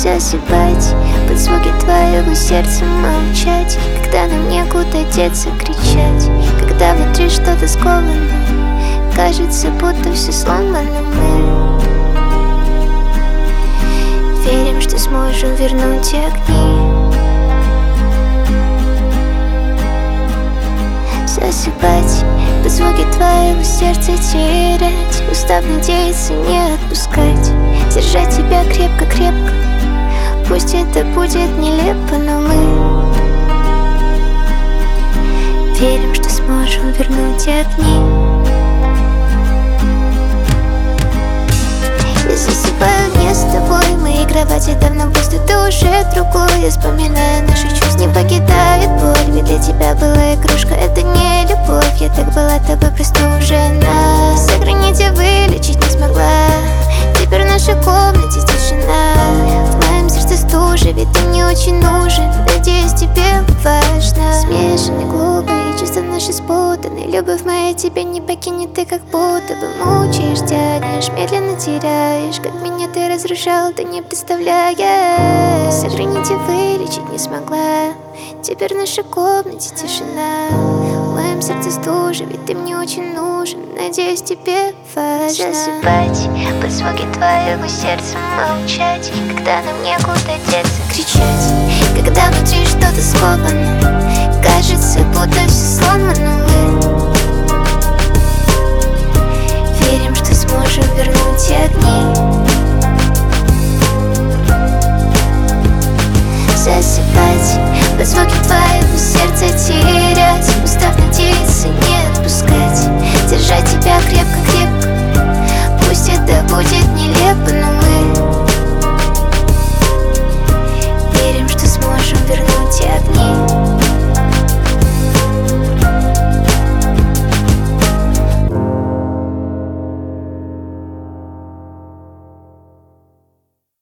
засыпать под звуки твоего сердца, молчать, когда нам некуда деться, кричать, когда внутри что-то сковано, кажется, будто все сломано. Мы верим, что сможем вернуть огни, засыпать под звуки твоего сердца, терять, устав надеяться, не отпускать, держать тебя крепко-крепко. Пусть это будет нелепо, но мы верим, что сможем вернуть огни. Я засыпаю не с тобой, мои кровати давно пусты, ты уже другой. Я вспоминаю наши чувства, не покидает боль, ведь для тебя была игрушка, это не любовь. Я так была тобой просто уже нас за границей вылечить не смогла. Теперь в нашей комнате тишина, в моем сердце стужа, ведь ты мне очень нужен. Надеюсь, тебе важно. Смешанные, глупые чувства наши спутаны, любовь моя тебя не покинет, ты как будто бы мучаешь, тянешь, медленно теряешь. Как меня ты разрушал, ты не представляешь. Сохранить и вылечить не смогла. Теперь в нашей комнате тишина, в моем сердце стужа, ведь ты мне очень нужен. Надеюсь, тебе важно. Засыпать под звуки твоего сердца, молчать, когда нам некуда деться, кричать, когда внутри что-то сковано, кажется, будто все сломано. Мы верим, что сможем вернуть огни, засыпать под звуки твоего сердца, терять, устав надеяться, не отпускать, держать тебя крепко-крепко.